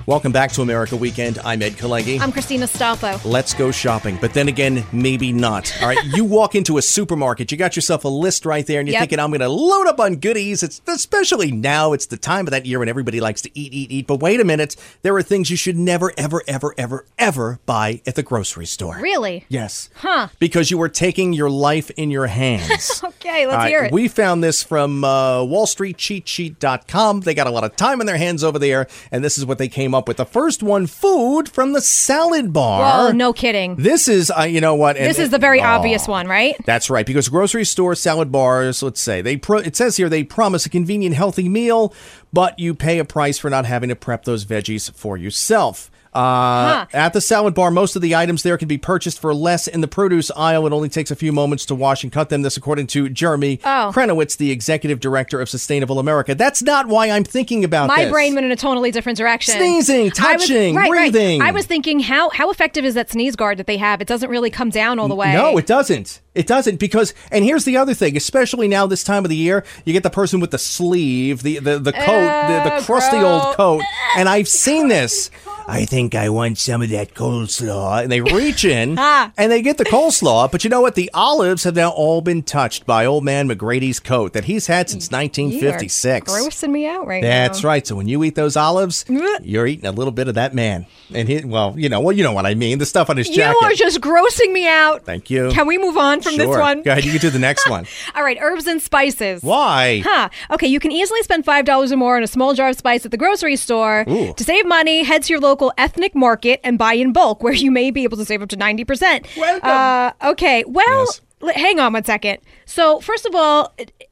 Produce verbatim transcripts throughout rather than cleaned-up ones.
Welcome back to America Weekend. I'm Ed Kalengi. I'm Christina Stalfo. Let's go shopping. But then again, maybe not. All right, you walk into a supermarket, you got yourself a list right there, and you're Yep. thinking, I'm going to load up on goodies. It's especially now. It's the time of that year when everybody likes to eat, eat, eat. But wait a minute. There are things you should never, ever, ever, ever, ever buy at the grocery store. Really? Yes. Huh. Because you are taking your life in your hands. Okay, let's All right, hear it. We found this from uh, wall street cheat sheet dot com. They got a lot of time in their hands over there, and this is what they came up with. The first one, food from the salad bar. Whoa, no kidding. This is, uh, you know what? And, This is the very oh, obvious one, right? That's right, because grocery store salad bars, let's say, they pro- it says here they promise a convenient, healthy meal, but you pay a price for not having to prep those veggies for yourself. Uh, Huh. At the salad bar, most of the items there can be purchased for less. In the produce aisle, it only takes a few moments to wash and cut them. This, according to Jeremy Oh. Krenowitz, the executive director of Sustainable America. That's not why I'm thinking about My this. brain went in a totally different direction. Sneezing, I was- touching, right, right. breathing. I was thinking, how how effective is that sneeze guard that they have? It doesn't really come down all the way. No, it doesn't. It doesn't because, and here's the other thing, especially now this time of the year, you get the person with the sleeve, the the, the coat, the, the Uh, crusty gross. old coat, and I've seen this. I think I want some of that coleslaw. And they reach in Ah. and they get the coleslaw. But you know what? The olives have now all been touched by old man McGrady's coat that he's had since nineteen fifty-six. You're grossing me out right That's now. right. So when you eat those olives, Blech. you're eating a little bit of that man. And he, well, you know, well, you know what I mean. The stuff on his You jacket. are just grossing me out. Thank you. Can we move on from Sure. this one? Go ahead. You can do the next one. All right, herbs and spices. Why? Huh. Okay, you can easily spend five dollars or more on a small jar of spice at the grocery store. Ooh. To save money, head to your local ethnic market and buy in bulk, where you may be able to save up to ninety percent. Welcome. Uh, okay, well, Yes. l- hang on one second. So, first of all,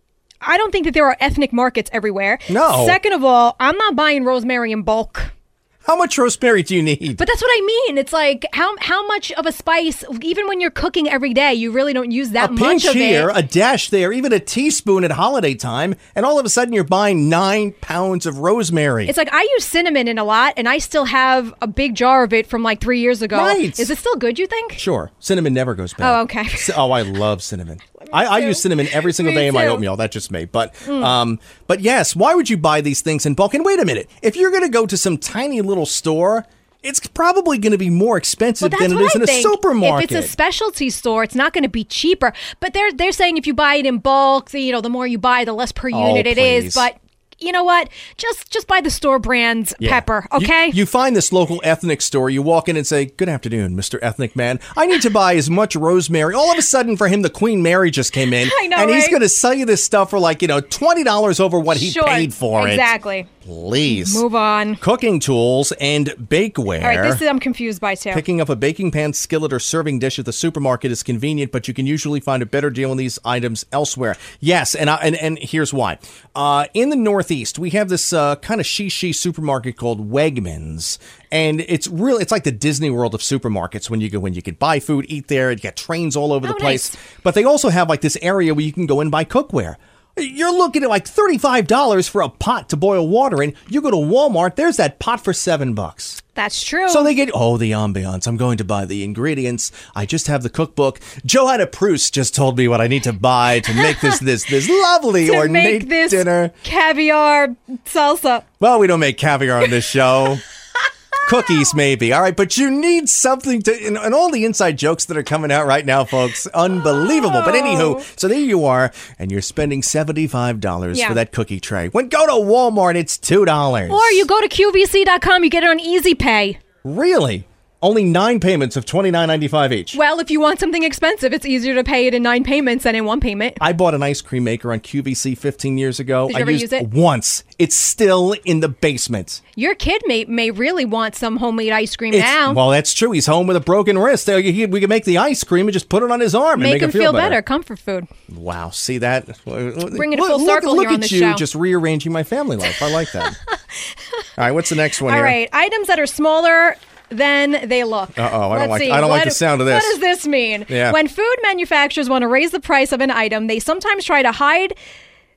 I don't think that there are ethnic markets everywhere. No. Second of all, I'm not buying rosemary in bulk. How much rosemary do you need? But that's what I mean. It's like, how how much of a spice, even when you're cooking every day, you really don't use that a much pinch of here, it. a dash there, even a teaspoon at holiday time, and all of a sudden you're buying nine pounds of rosemary. It's like I use cinnamon in a lot, and I still have a big jar of it from like three years ago. Right. Is it still good, you think? Sure, cinnamon never goes bad. Oh, okay. C- Oh, I love cinnamon. I, I too. use cinnamon every single Me day in my too. oatmeal. That's just me. But, um, but yes, why would you buy these things in bulk? And wait a minute, if you're going to go to some tiny little store, it's probably going to be more expensive Well, than that's it what is I in a think. supermarket. If it's a specialty store, it's not going to be cheaper. But they're they're saying if you buy it in bulk, the, you know, the more you buy, the less per Oh, unit it please. is. But you know what? Just just buy the store brand's Yeah. pepper, You- okay? You, find this local ethnic store, you walk in and say, "Good afternoon, Mister Ethnic Man. I need to buy as much rosemary." All of a sudden, for him, the Queen Mary just came in. I know, And he's right? going to sell you this stuff for like, you know, twenty dollars over what he Sure, paid for it. exactly. Please. Move on. Cooking tools and bakeware. All right, this is I'm confused by too. Picking up a baking pan, skillet, or serving dish at the supermarket is convenient, but you can usually find a better deal on these items elsewhere. Yes, and I, and, and here's why. Uh, in the Northeast, we have this uh, kind of she-she supermarket called Wegmans, and it's really it's like the Disney World of supermarkets. When you go in, you can buy food, eat there, you got trains all over the Oh, place. nice. But they also have like this area where you can go and buy cookware. You're looking at like thirty-five dollars for a pot to boil water in. You go to Walmart, there's that pot for seven bucks. That's true. So they get, oh, the ambiance. I'm going to buy the ingredients. I just have the cookbook. Johanna Proust just told me what I need to buy to make this this this lovely to ornate make this dinner. caviar salsa. Well, we don't make caviar on this show. Cookies, maybe. All right, but you need something to, and, and all the inside jokes that are coming out right now, folks, unbelievable. But anywho, so there you are, and you're spending seventy-five dollars Yeah. for that cookie tray. When go to Walmart, it's two dollars. Or you go to Q V C dot com, you get it on Easy Pay. Really? Only nine payments of twenty-nine ninety-five each. Well, if you want something expensive, it's easier to pay it in nine payments than in one payment. I bought an ice cream maker on Q V C fifteen years ago. Did you I ever used use it? once. It's still in the basement. Your kid may may really want some homemade ice cream It's- now. Well, that's true. He's home with a broken wrist. There, he- We can make the ice cream and just put it on his arm Make and make him him feel better. Comfort food. Wow, see that? Bring it look, full look- circle Look, here on at this you show. just rearranging my family life. I like that. All right, what's the next one All here? right, items that are smaller than they look. Uh-oh, I don't Let's like- see. I don't like What- the sound of this. What does this mean? Yeah. When food manufacturers want to raise the price of an item, they sometimes try to hide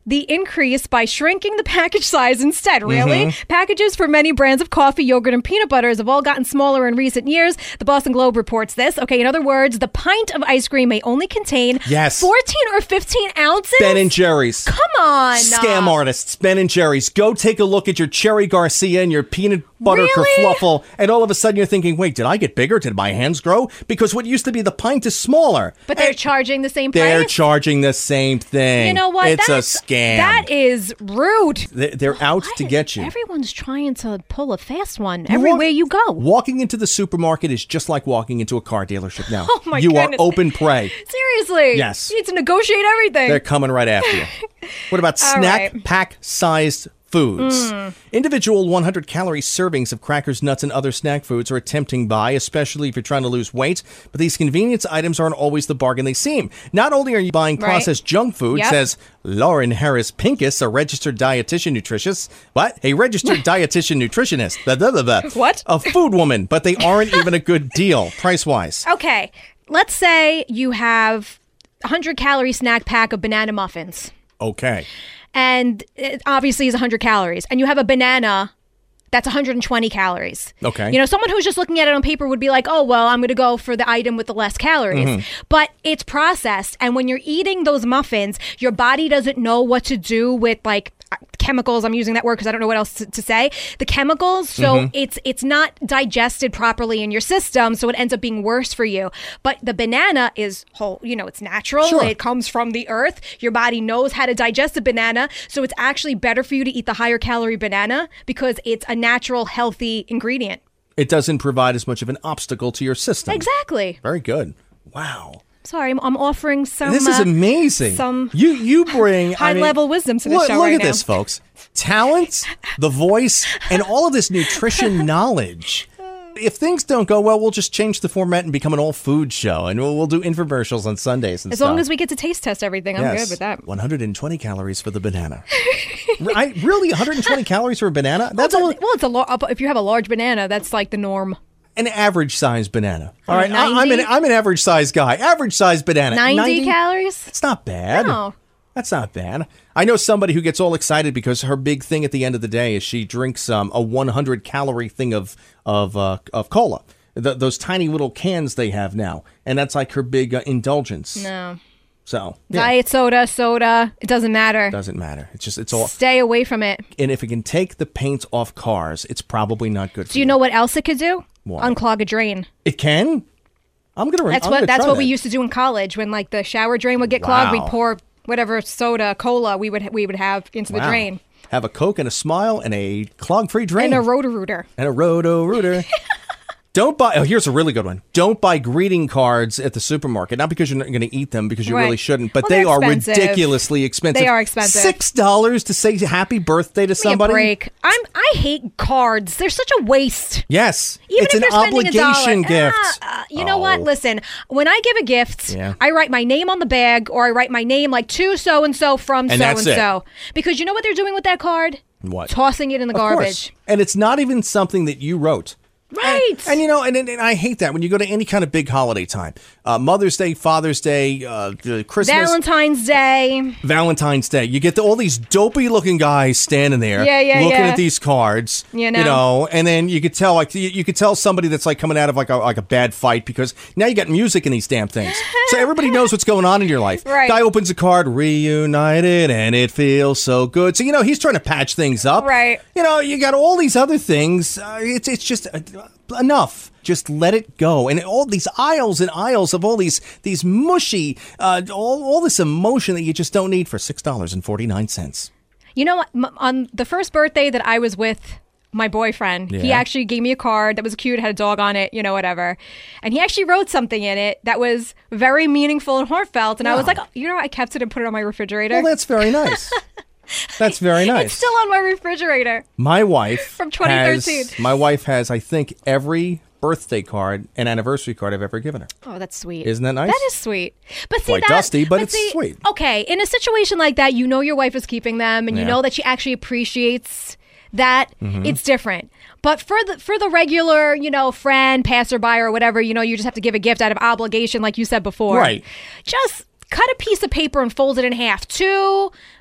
the increase by shrinking the package size instead. Really? Mm-hmm. Packages for many brands of coffee, yogurt, and peanut butters have all gotten smaller in recent years. The Boston Globe reports this. Okay, in other words, the pint of ice cream may only contain Yes. fourteen or fifteen ounces. Ben and Jerry's. Come on. Scam artists, Ben and Jerry's. Go take a look at your Cherry Garcia and your peanut butter Really? kerfluffle, and all of a sudden you're thinking, wait, did I get bigger? Did my hands grow? Because what used to be the pint is smaller. But they're And charging the same they're price? charging the same thing. You know what? It's That's, a scam. That is rude. They- They're out to get you. Everyone's trying to pull a fast one You everywhere walk- you go. Walking into the supermarket is just like walking into a car dealership now. Oh, my you goodness. are open prey. Seriously. Yes. You need to negotiate everything. They're coming right after you. What about All snack right. pack sized foods? Individual one hundred calorie servings of crackers, nuts, and other snack foods are a tempting buy, especially if you're trying to lose weight. But these convenience items aren't always the bargain they seem. Not only are you buying Right. processed junk food, Yep. says Lauren Harris Pincus, a registered dietitian nutritionist. What? A registered dietitian nutritionist. Blah, blah, blah, blah. What? A food woman, but they aren't even a good deal price wise. Okay. Let's say you have a one hundred calorie snack pack of banana muffins. Okay. And it obviously is one hundred calories. And you have a banana that's one hundred twenty calories. Okay. You know, someone who's just looking at it on paper would be like, oh, well, I'm going to go for the item with the less calories. Mm-hmm. But it's processed. And when you're eating those muffins, your body doesn't know what to do with like chemicals. I'm using that word because I don't know what else to, to say. The chemicals. So Mm-hmm. it's it's not digested properly in your system. So it ends up being worse for you. But the banana is whole, you know, it's natural. Sure. It comes from the earth. Your body knows how to digest a banana. So it's actually better for you to eat the higher calorie banana because it's a natural, healthy ingredient. It doesn't provide as much of an obstacle to your system. Exactly. Very good. Wow. Sorry, I'm, I'm offering some This is uh, amazing. some you you bring I mean, high-level wisdom to the look, show Look right at now. this, folks. Talent, the voice, and all of this nutrition knowledge. If things don't go well, we'll just change the format and become an all-food show, and we'll, we'll do infomercials on Sundays and As stuff. long as we get to taste test everything, I'm Yes. good with that. one hundred twenty calories for the banana. I, really? one hundred twenty calories for a banana? That's well, all, it's a, well, it's a lar- if you have a large banana, that's like the norm. an average-sized banana. All Uh, right, I, I'm an ninety? I'm an average-sized guy. Average-sized banana. ninety calories? That's not bad. No. That's not bad. I know somebody who gets all excited because her big thing at the end of the day is she drinks um, a one hundred calorie thing of of uh, of cola. Th- those tiny little cans they have now, and that's like her big uh, indulgence. No. So yeah, Diet soda, soda, it doesn't matter. doesn't matter. It's just it's all. Stay away from it. And if it can take the paint off cars, it's probably not good. For Do you know what else it could do? What? Unclog a drain. It can. I'm gonna. That's I'm what gonna that's try what that. we used to do in college when like the shower drain would get clogged. Wow. We'd pour whatever soda, cola we would we would have into the Wow. drain. Have a Coke and a smile and a clog-free drain And a Roto-Rooter. and a Roto-Rooter. Don't buy. Oh, here's a really good one. Don't buy greeting cards at the supermarket. Not because you're not going to eat them, because you Right. really shouldn't. But Well, they they're are expensive. ridiculously expensive. They are expensive. Six dollars to say happy birthday to Give me a somebody. break. I'm I hate cards. They're such a waste. Yes, Even it's if an you're spending a obligation dollar. gift. Ah, uh, you know what? Oh. Listen, when I give a gift, Yeah. I write my name on the bag or I write my name like to so and so from And so that's and so. Because you know what they're doing with that card? What? Tossing it in the Of course. garbage. And it's not even something that you wrote. Right. And, and, you know, and, and, and I hate that when you go to any kind of big holiday time. Uh, Mother's Day, Father's Day, uh, uh, Christmas, Valentine's Day. Valentine's Day. You get the, all these dopey looking guys standing there Yeah, yeah, looking yeah. at these cards. You know. and then you could tell like you, you could tell somebody that's like coming out of like a like a bad fight because now you got music in these damn things. So everybody knows what's going on in your life. Right. Guy opens a card, reunited, and it feels so good. So you know he's trying to patch things up. Right. You know, you got all these other things. Uh, it's it's just uh, enough. Just let it go. And all these aisles and aisles of all these these mushy, uh, all, all this emotion that you just don't need for six dollars and forty-nine cents. You know what? M- On the first birthday that I was with my boyfriend, he Yeah. actually gave me a card that was cute, had a dog on it, you know, whatever. And he actually wrote something in it that was very meaningful and heartfelt. And I was Wow. like, oh, you know, I kept it and put it on my refrigerator. Well, that's very nice. That's very nice. It's still on my refrigerator. My wife From twenty thirteen. Has, my wife has, I think, every birthday card and anniversary card I've ever given her. Oh, that's sweet. Isn't that nice? That is sweet. But see, Quite that, dusty, but it's see, sweet. Okay, in a situation like that, you know your wife is keeping them, and you Yeah. know that she actually appreciates that. Mm-hmm. It's different. But for the for the regular, you know, friend, passerby, or whatever, you know, you just have to give a gift out of obligation, like you said before. Right. Just cut a piece of paper and fold it in half. To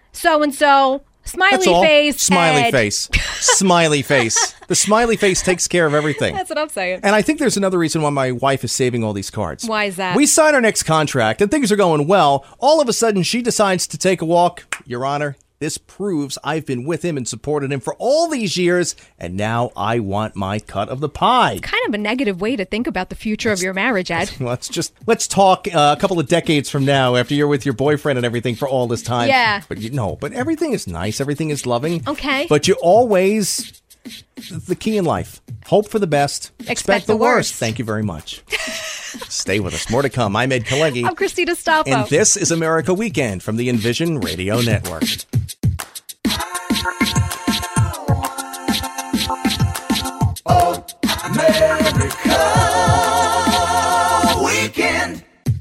so-and-so, smiley That's all. face, Smiley Ed. face. Smiley face. The smiley face takes care of everything. That's what I'm saying. And I think there's another reason why my wife is saving all these cards. Why is that? We sign our next contract and things are going well. All of a sudden, she decides to take a walk. Your Honor, this proves I've been with him and supported him for all these years, and now I want my cut of the pie. Kind of a negative way to think about the future of your marriage, Ed. Let's just let's talk uh, a couple of decades from now, after you're with your boyfriend and everything for all this time. Yeah. But you know, but everything is nice. Everything is loving. Okay. But you always, the key in life, hope for the best, expect, the the worst. worst. Thank you very much. Stay with us. More to come. I'm Ed Kalegi. I'm Christina Staffa. And this is America Weekend from the Envision Radio Network. Oh, America Weekend.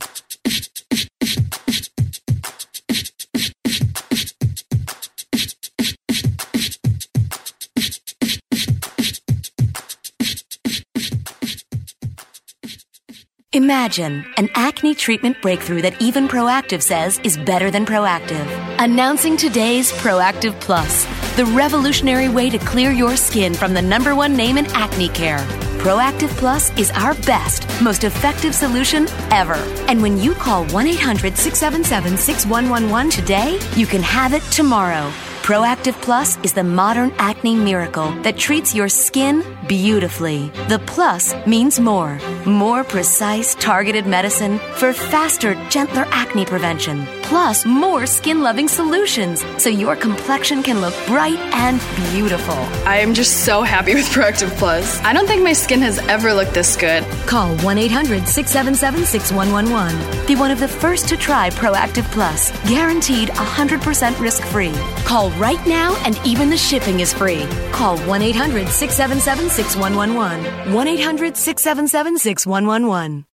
Imagine an acne treatment breakthrough that even Proactive says is better than Proactive. Announcing today's Proactive Plus, the revolutionary way to clear your skin from the number one name in acne care. Proactive Plus is our best, most effective solution ever. And when you call one eight hundred six seven seven six one one one today, you can have it tomorrow. Proactive Plus is the modern acne miracle that treats your skin beautifully. The plus means more. More precise, targeted medicine for faster, gentler acne prevention. Plus, more skin-loving solutions so your complexion can look bright and beautiful. I am just so happy with Proactive Plus. I don't think my skin has ever looked this good. Call one eight hundred six seven seven six one one one. Be one of the first to try Proactive Plus. Guaranteed one hundred percent risk-free. Call right now and even the shipping is free. Call one eight hundred six seven seven six one one one. one eight hundred six seven seven six one one one.